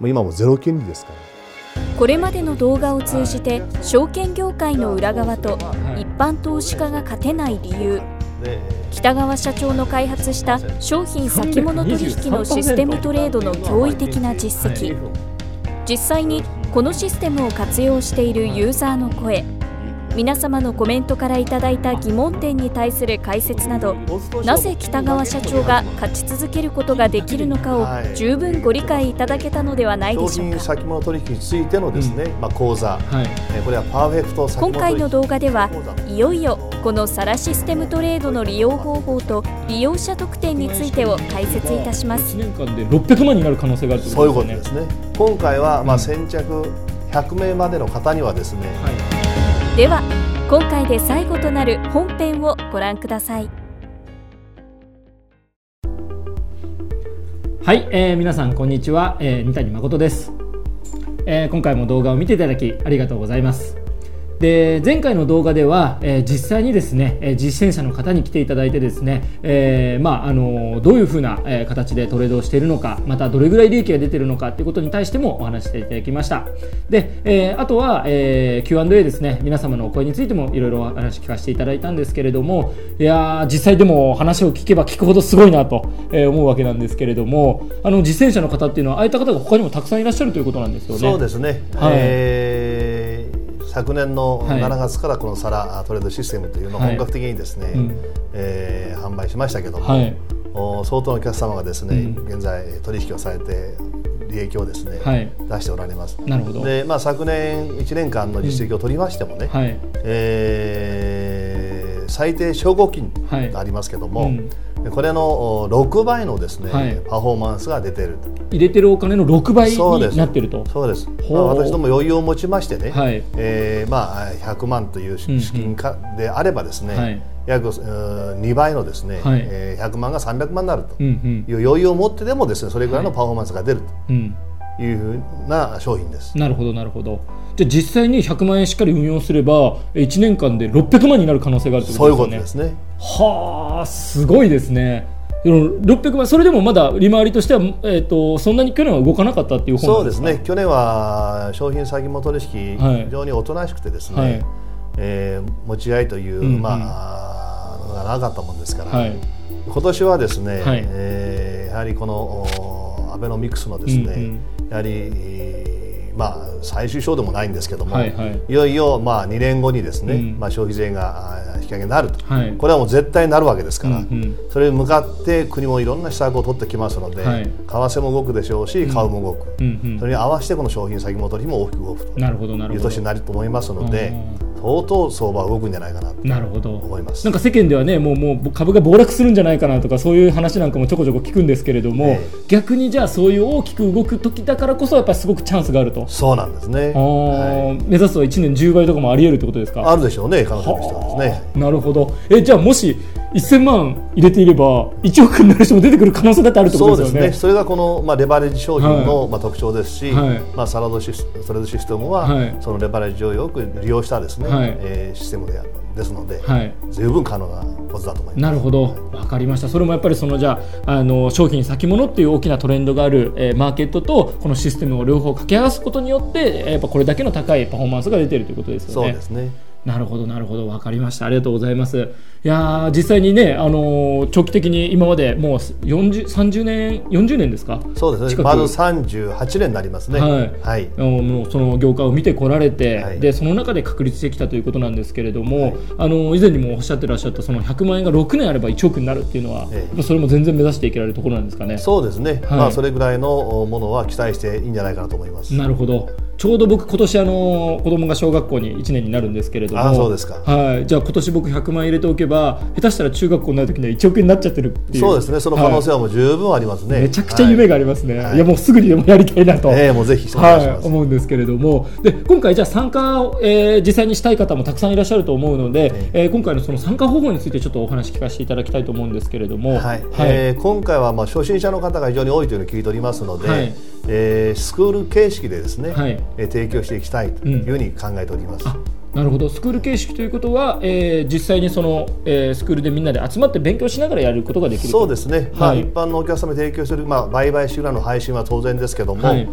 う今もゼロ金利ですから。 これまでの動画を通じて証券業界の裏側と一般投資家が勝てない理由、北川社長の開発した商品先物取引のシステムトレードの驚異的な実績、実際にこのシステムを活用しているユーザーの声、皆様のコメントからいただいた疑問点に対する解説など、なぜ北川社長が勝ち続けることができるのかを十分ご理解いただけたのではないでしょうか。 商品先物取引についてのですね、講座、これはパーフェクト先物取引。 今回の動画ではいよいよこのサラシステムトレードの利用方法と利用者特典についてを解説いたします。 1年間で600万になる可能性があるということですね。 そういうことですね。今回は先着100名までの方にはですね、 では今回で最後となる本編をご覧ください。 はい、皆さんこんにちは、二谷誠です。今回も動画を見ていただきありがとうございます。で、前回の動画では、実際にですね、実践者の方に来ていただいてですね、どういうふうな、形でトレードをしているのか、またどれぐらい利益が出ているのかということに対してもお話していただきました。で、あとは、Q&A ですね、皆様のお声についてもいろいろお話聞かせていただいたんですけれども、いや実際でも話を聞けば聞くほどすごいなと思うわけなんですけれども、実践者の方っていうのはああいった方が他にもたくさんいらっしゃるということなんですよね。 そうですね、昨年の7月からこのサラトレードシステムというのを本格的にですね、販売しましたけども、相当のお客様がですね、現在取引をされて利益をですね、出しておられます。 なるほど。 で、昨年1年間の実績を取りましてもね、最低証拠金がありますけども、これの6倍のですね、パフォーマンスが出ていると。 入れてるお金の6倍になっていると。 そうです。私ども余裕を持ちましてね、100万という資金であればですね、約2倍のですね、100万が300万になるという余裕を持ってでもですね、それぐらいのパフォーマンスが出るというふうな商品です。 なるほどなるほど。じゃあ実際に100万円しっかり運用すれば1年間で600万になる可能性があるということですね。 そういうことですね。 はあ、すごいですね。600万、それでもまだ利回りとしては、そんなに去年は動かなかったっていう方なんですか。 そうですね。去年は商品先物取引、非常におとなしくてですね、持ち合いという、のがなかったもんですから、今年はですね、やはりこのアベノミクスのですね、やはり最終章でもないんですけども、いよいよ2年後にですね、消費税が引き上げになると、これはもう絶対になるわけですから、それに向かって国もいろんな施策を取ってきますので、為替も動くでしょうし、株も動く、それに合わせてこの商品先物取引も大きく動くという年になると思いますので、相当相場は動くんじゃないかなと思います。 なんか世間ではね、もう株が暴落するんじゃないかなとか、そういう話なんかもちょこちょこ聞くんですけれども、逆にじゃあそういう大きく動く時だからこそやっぱりすごくチャンスがあると。 そうなんですね。 目指すは1年10倍とかもあり得るってことですか。 あるでしょうね、可能性としてはですね。 なるほど。じゃあもし1000万入れていれば1億になる人も出てくる可能性だってあるってことですよね。 そうですね。それがこの、レバレッジ商品の、特徴ですし、サラドシステムは、そのレバレッジをよく利用したですね、システムですので、十分可能なことだと思います。 なるほど、分かりました。それもやっぱりじゃあ商品先物っていう大きなトレンドがある、マーケットとこのシステムを両方掛け合わすことによってやっぱこれだけの高いパフォーマンスが出ているということですよね。 そうですね。 なるほどなるほど、分かりました。ありがとうございます。いや実際にね、長期的に今までもう40年ですか。 そうですね。まず38年になりますね。 もうその業界を見てこられて、でその中で確立してきたということなんですけれども、以前にもおっしゃってらっしゃったその100万円が6年あれば1億になるっていうのは、それも全然目指していけられるところなんですかね。 そうですね。それぐらいのものは期待していいんじゃないかなと思います。 なるほど。ちょうど僕今年子供が小学校に1年になるんですけれども、 そうですか。 じゃあ今年僕100万円入れておけば下手したら中学校になる時には1億円になっちゃってるっていう。 そうですね。その可能性はもう十分ありますね。 めちゃくちゃ夢がありますね。いやもうすぐにでもやりたいなと、 もうぜひお願いします。 思うんですけれども、で今回じゃあ参加を、実際にしたい方もたくさんいらっしゃると思うので、今回のその参加方法についてちょっとお話聞かせていただきたいと思うんですけれども、 今回は初心者の方が非常に多いというのを聞いておりますので、スクール形式でですね、提供していきたいというふうに考えております。 なるほど。スクール形式ということは、実際にその、スクールでみんなで集まって勉強しながらやることができる。 そうですね。一般のお客様に提供する、売買手段の配信は当然ですけども、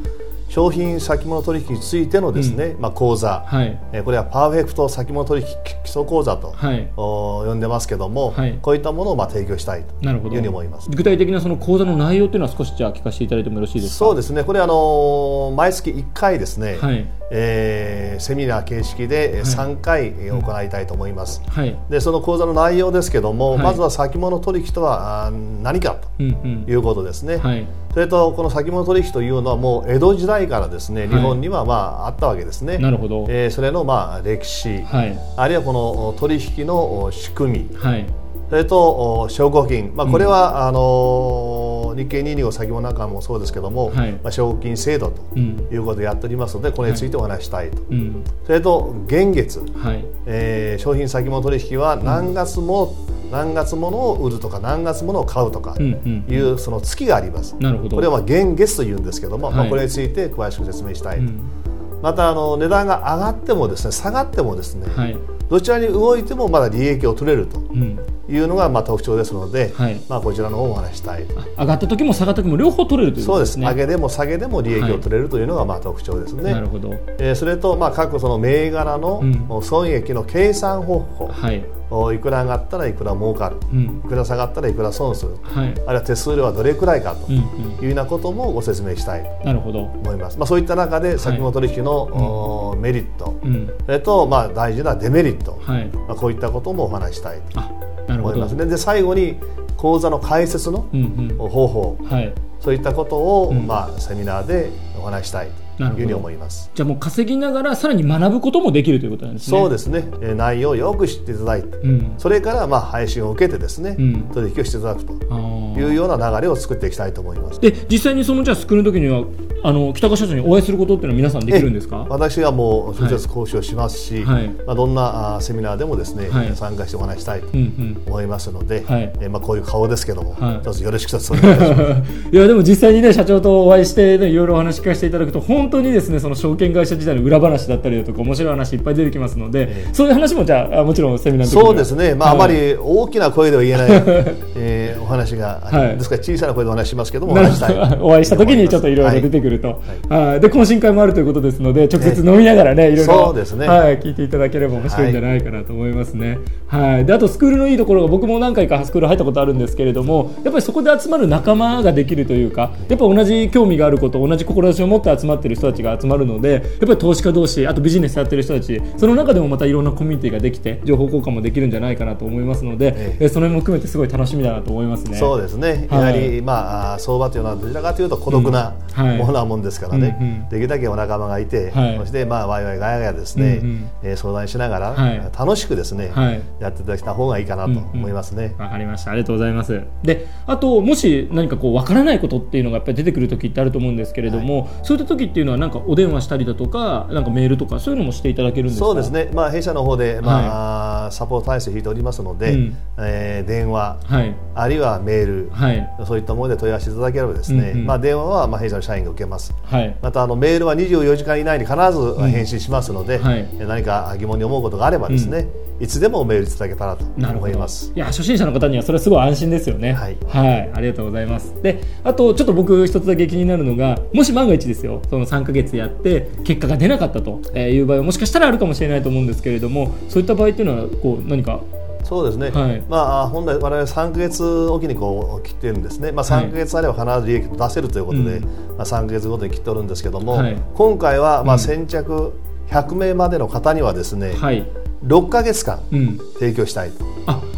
商品先物取引についてのですね、講座、これはパーフェクト先物取引基礎講座と、呼んでますけども、こういったものを提供したいというふうに思います。 具体的なその講座の内容というのは少しじゃあ聞かせていただいてもよろしいですか。 そうですね、これ毎月1回ですね、セミナー形式で3回行いたいと思います。でその講座の内容ですけども、まずは先物取引とは何かということですね。それとこの先物取引というのはもう江戸時代からですね、日本にはあったわけですね。 なるほど。 それの歴史、あるいはこの取引の仕組み、それと証拠金、これは日経225先物なんかもそうですけども、証拠金制度ということをやっておりますので、これについてお話したいと。それと現月、商品先物取引は何月ものを売るとか何月ものを買うとかいうその月があります。これは現月というんですけども、これについて詳しく説明したいと。また値段が上がってもですね、下がってもですね、どちらに動いてもまだ利益を取れるというのが特徴ですので、こちらの方をお話したい。 上がった時も下がった時も両方取れるということですね。 そうです。上げでも下げでも利益を取れるというのが特徴ですね。 なるほど。 それと各その銘柄の損益の計算方法、いくら上がったらいくら儲かる、いくら下がったらいくら損する、あるいは手数料はどれくらいかというようなこともご説明したいと思います。そういった中で先物取引のメリット、それと大事なデメリット、こういったこともお話したいと思いますね。で最後に講座の解説の方法、そういったことをセミナーでお話したいというふうに思います。 じゃあもう稼ぎながらさらに学ぶこともできるということなんですね。 そうですね。内容をよく知っていただいて、それから配信を受けてですね、取引をしていただくというような流れを作っていきたいと思います。 で実際にそのじゃあスクールの時には北川社長にお会いすることっていうのは皆さんできるんですか。 私はもう直接交渉しますし、どんなセミナーでもですね、参加してお話したいと思いますので、こういう顔ですけども、どうぞよろしくお願いします。 いやでも実際にね社長とお会いしてねいろいろお話聞かせていただくと本当にですねその証券会社時代の裏話だったりだとか面白い話いっぱい出てきますので、そういう話もじゃあもちろんセミナーの時にはそうですね。あまり大きな声では言えない、お話がありますから小さな声でお話しますけども、お会いした時にちょっといろいろ出てくると。で懇親会もあるということですので直接飲みながらねいろいろ聞いていただければ面白いんじゃないかなと思いますね。であとスクールのいいところが僕も何回かスクール入ったことあるんですけれども、やっぱりそこで集まる仲間ができるというか、やっぱ同じ興味があること同じ志を持って集まっている人たちが集まるので、やっぱり投資家同士あとビジネスやってる人たちその中でもまたいろんなコミュニティができて情報交換もできるんじゃないかなと思いますので、その辺も含めてすごい楽しみだなと思いますね。 そうですね。やはり相場というのはどちらかというと孤独なものなもんですからね、できるだけお仲間がいて、そしてワイワイガヤガヤですね、相談しながら楽しくですね、やっていただきた方がいいかなと思いますね。 わかりました。ありがとうございます。であともし何かわからないことっていうのがやっぱり出てくる時ってあると思うんですけれども、そういった時っていうのはなんかお電話したりだとかなんかメールとかそういうのもしていただけるんですか。 そうですね。弊社の方でサポート体制を引いておりますので、電話、あるいはメール、そういったもので問い合わせていただければですね、電話は弊社の社員が受けます。またメールは24時間以内に必ず返信しますので、何か疑問に思うことがあればですね、いつでもメールいただけたらと思います。 いや初心者の方にはそれはすごい安心ですよね。ありがとうございます。であとちょっと僕一つだけ気になるのが、もし万が一ですよその3ヶ月やって結果が出なかったという場合はもしかしたらあるかもしれないと思うんですけれども、そういった場合っていうのは何か。 そうですね。本来我々3ヶ月おきに切っているんですね。3ヶ月あれば必ず利益を出せるということで、3ヶ月ごとに切っておるんですけども、今回は先着100名までの方にはですね、6ヶ月間提供したいと。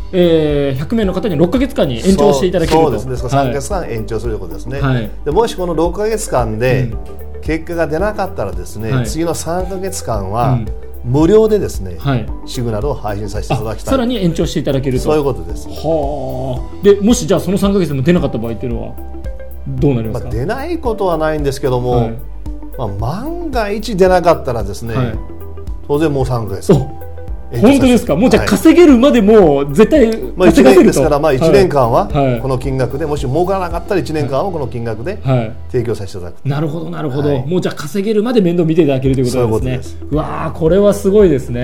100名の方に6ヶ月間に延長していただけると。 そうですね。3ヶ月間延長するということですね。でもしこの6ヶ月間で結果が出なかったらですね、次の3ヶ月間は無料でですね、シグナルを配信させていただきたい。 さらに延長していただけると。 そういうことです。 でもしじゃあその3ヶ月でも出なかった場合っていうのはどうなりますか。 出ないことはないんですけども、万が一出なかったらですね、当然もう3ヶ月。 本当ですか。もうじゃあ稼げるまでもう絶対稼がせると。 ですから1年間はこの金額で、もし儲からなかったら1年間はこの金額で提供させていただく。 なるほどなるほど。もうじゃあ稼げるまで面倒見ていただけるということなんですね。うわーこれはすごいですね。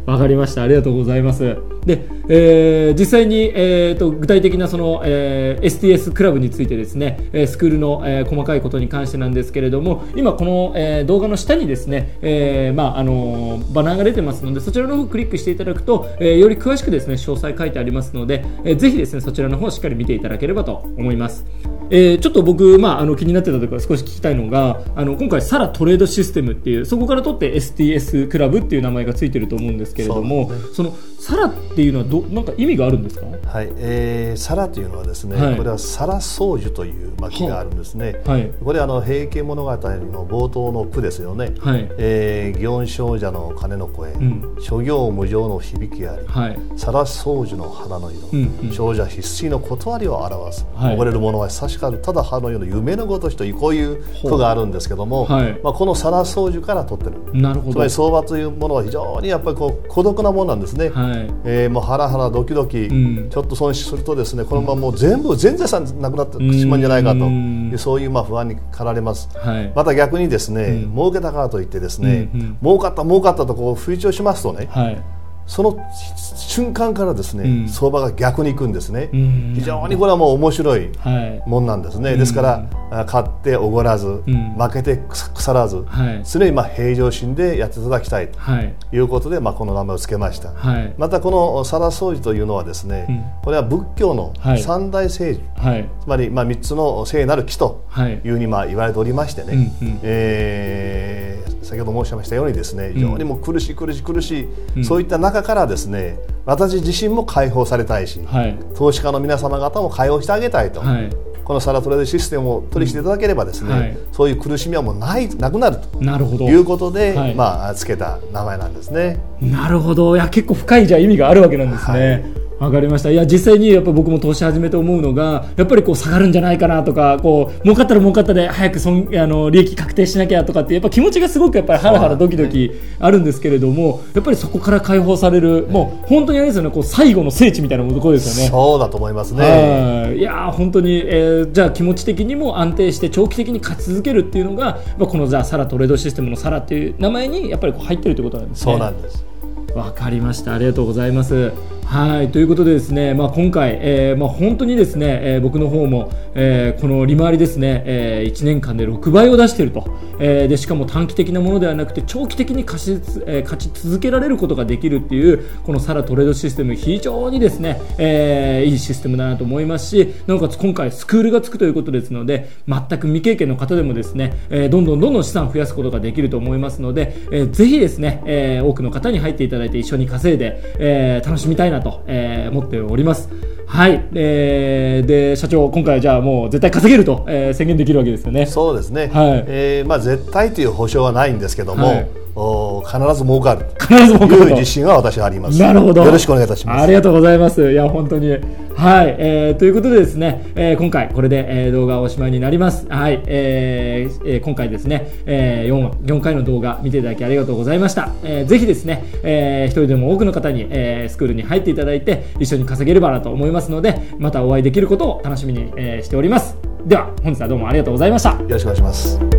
わかりました。ありがとうございます。で、実際に、具体的なその、STS クラブについてですね、スクールの、細かいことに関してなんですけれども、今この、動画の下にですね、バナーが出てますので、そちらの方をクリックしていただくと、より詳しくですね詳細書いてありますので、ぜひですねそちらの方をしっかり見ていただければと思います。ちょっと僕、気になってたところ少し聞きたいのが、今回サラトレードシステムっていう、そこから取って STS クラブっていう名前がついてると思うんですけれども、そのサラっていうのはなんか意味があるんですか？ はい、サラというのはですね、これはサラ宗樹という巻があるんですね。これは平家物語の冒頭の句ですよね。祇園精舎の鐘の声、諸行無常の響きあり、サラ宗樹の花の色、精舎必須の断りを表す。溺れる者は久しかるただ葉のような夢のごとしというこういう句があるんですけども、このサラ宗樹から取ってる。 なるほど。 つまり相場というものは非常にやっぱり孤独なものなんですね。もうハラハラドキドキ、ちょっと損失するとですね、このままもう全財産なくなってしまうんじゃないかという、そういう不安に駆られます。また逆にですね、儲けたからといってですね、儲かったとこう吹聴しますとね、その瞬間からですね、相場が逆に行くんですね。非常にこれはもう面白いもんなんですね。ですから買っておごらず、負けて腐らず、常に平常心でやっていただきたいということで、この名前を付けました。またこのサラ宗樹というのはですね、これは仏教の三大聖樹、つまり3つの聖なる木というふうに言われておりましてね、先ほど申しましたようにですね、非常にもう苦しい、そういった中からですね、私自身も解放されたいし、投資家の皆様方も解放してあげたいと、このサラトレードシステムを取りしていただければですね、そういう苦しみはもうなくなるということで、付けた名前なんですね。 なるほど。いや結構深い意味があるわけなんですね。わかりました。いや実際にやっぱ僕も投資始めて思うのが、やっぱり下がるんじゃないかなとか、儲かったら儲かったで早く利益確定しなきゃとかって、やっぱ気持ちがすごくやっぱりハラハラドキドキあるんですけれども、やっぱりそこから解放される、もう本当にあれですよね、最後の聖地みたいなところですよね。 そうだと思いますね。 いや本当に、じゃあ気持ち的にも安定して長期的に勝ち続けるっていうのが、このサラトレードシステムのサラっていう名前にやっぱり入ってるということなんですね。 そうなんです。 わかりました。ありがとうございます。ということでですね、今回、本当にですね、僕の方も、この利回りですね、1年間で6倍を出していると、でしかも短期的なものではなくて長期的に勝ち続けられることができるっていう、このサラトレードシステム、非常にですね、いいシステムだなと思いますし、なおかつ今回スクールがつくということですので、全く未経験の方でもですね、どんどん資産を増やすことができると思いますので、ぜひですね、多くの方に入っていただいて一緒に稼いで、楽しみたいなと、思っております。で社長、今回はじゃあもう絶対稼げると、宣言できるわけですよね。 そうですね。絶対という保証はないんですけども、必ず儲かるという自信は私はあります。 なるほど。 よろしくお願いいたします。 ありがとうございます。いや本当にということでですね、今回これで、動画はおしまいになります。今回ですね、4回の動画見ていただきありがとうございました。ぜひですね、一人でも多くの方に、スクールに入っていただいて一緒に稼げればなと思いますので、またお会いできることを楽しみに、しております。では本日はどうもありがとうございました。よろしくお願いします。